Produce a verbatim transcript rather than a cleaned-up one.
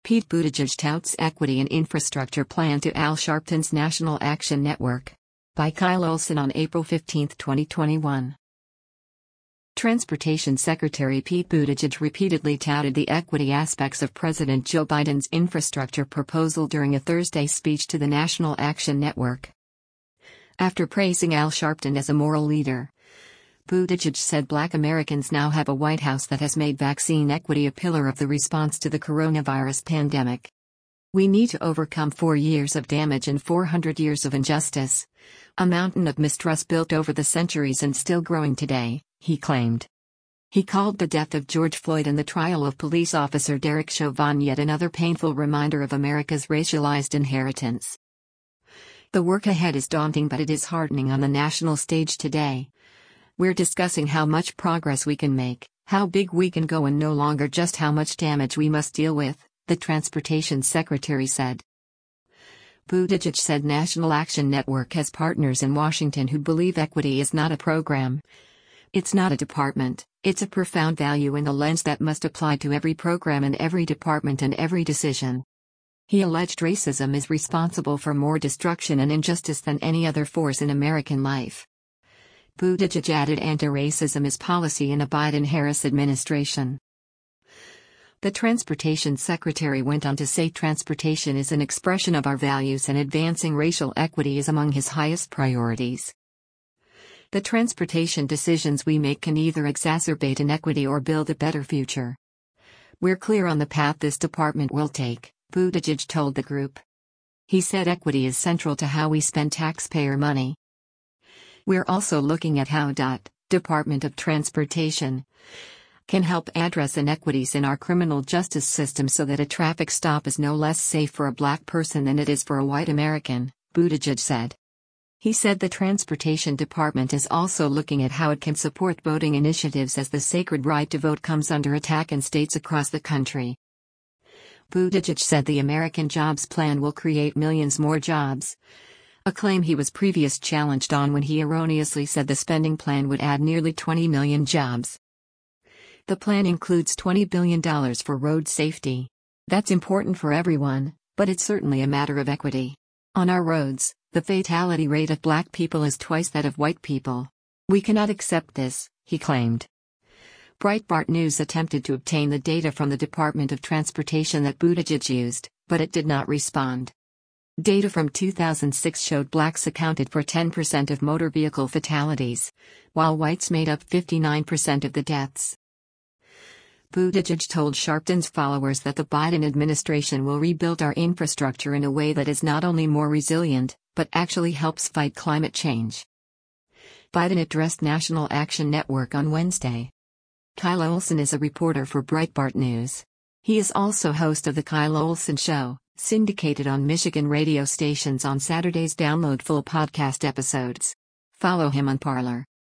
Pete Buttigieg touts equity and infrastructure plan to Al Sharpton's National Action Network. By Kyle Olson on April fifteenth, twenty twenty-one. Transportation Secretary Pete Buttigieg repeatedly touted the equity aspects of President Joe Biden's infrastructure proposal during a Thursday speech to the National Action Network. After praising Al Sharpton as a moral leader, Buttigieg said Black Americans now have a White House that has made vaccine equity a pillar of the response to the coronavirus pandemic. We need to overcome four years of damage and four hundred years of injustice, a mountain of mistrust built over the centuries and still growing today, he claimed. He called the death of George Floyd and the trial of police officer Derek Chauvin yet another painful reminder of America's racialized inheritance. The work ahead is daunting, but it is heartening on the national stage today. We're discussing how much progress we can make, how big we can go, and no longer just how much damage we must deal with, the Transportation Secretary said. Buttigieg said National Action Network has partners in Washington who believe equity is not a program. It's not a department, it's a profound value in the lens that must apply to every program and every department and every decision. He alleged racism is responsible for more destruction and injustice than any other force in American life. Buttigieg added anti-racism is policy in a Biden-Harris administration. The Transportation Secretary went on to say transportation is an expression of our values and advancing racial equity is among his highest priorities. The transportation decisions we make can either exacerbate inequity or build a better future. We're clear on the path this department will take, Buttigieg told the group. He said equity is central to how we spend taxpayer money. We're also looking at how the Department of Transportation can help address inequities in our criminal justice system so that a traffic stop is no less safe for a black person than it is for a white American, Buttigieg said. He said the Transportation Department is also looking at how it can support voting initiatives as the sacred right to vote comes under attack in states across the country. Buttigieg said the American Jobs Plan will create millions more jobs, a claim he was previously challenged on when he erroneously said the spending plan would add nearly twenty million jobs. The plan includes twenty billion dollars for road safety. That's important for everyone, but it's certainly a matter of equity. On our roads, the fatality rate of black people is twice that of white people. We cannot accept this, he claimed. Breitbart News attempted to obtain the data from the Department of Transportation that Buttigieg used, but it did not respond. Data from two thousand six showed blacks accounted for ten percent of motor vehicle fatalities, while whites made up fifty-nine percent of the deaths. Buttigieg told Sharpton's followers that the Biden administration will rebuild our infrastructure in a way that is not only more resilient, but actually helps fight climate change. Biden addressed National Action Network on Wednesday. Kyle Olson is a reporter for Breitbart News. He is also host of The Kyle Olson Show, syndicated on Michigan radio stations on Saturdays. Download full podcast episodes. Follow him on Parler.